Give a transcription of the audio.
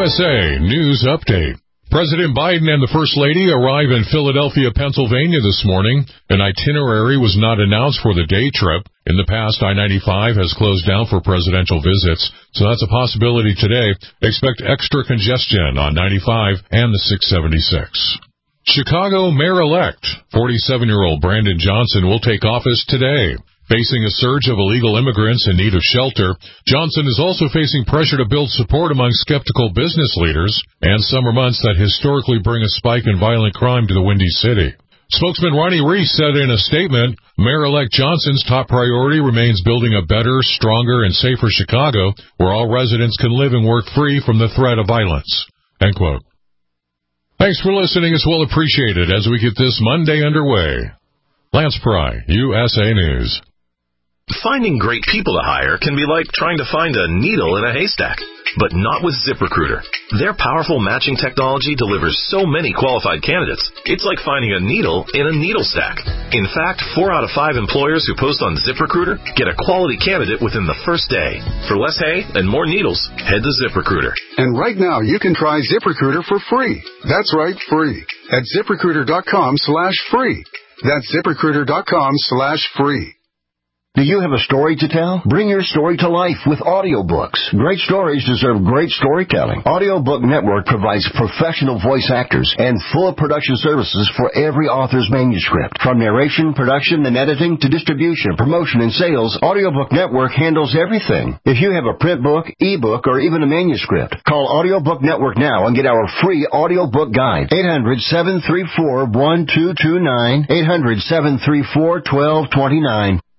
USA News Update. President Biden and the First Lady arrive in Philadelphia, Pennsylvania this morning. An itinerary was not announced for the day trip. In the past, I-95 has closed down for presidential visits, so that's a possibility today. Expect extra congestion on 95 and the 676. Chicago Mayor-elect, 47-year-old Brandon Johnson, will take office today. Facing a surge of illegal immigrants in need of shelter, Johnson is also facing pressure to build support among skeptical business leaders and summer months that historically bring a spike in violent crime to the Windy City. Spokesman Ronnie Reese said in a statement, Mayor-elect Johnson's top priority remains building a better, stronger, and safer Chicago where all residents can live and work free from the threat of violence. End quote. Thanks for listening. It's well appreciated as we get this Monday underway. Lance Pry, USA News. Finding great people to hire can be like trying to find a needle in a haystack, but not with ZipRecruiter. Their powerful matching technology delivers so many qualified candidates, it's like finding a needle in a needle stack. In fact, 4 out of 5 employers who post on ZipRecruiter get a quality candidate within the first day. For less hay and more needles, head to ZipRecruiter. And right now, you can try ZipRecruiter for free. That's right, free. At ZipRecruiter.com/free. That's ZipRecruiter.com/free. Do you have a story to tell? Bring your story to life with audiobooks. Great stories deserve great storytelling. Audiobook Network provides professional voice actors and full production services for every author's manuscript. From narration, production, and editing to distribution, promotion, and sales, Audiobook Network handles everything. If you have a print book, ebook, or even a manuscript, call Audiobook Network now and get our free audiobook guide. 800-734-1229. 800-734-1229.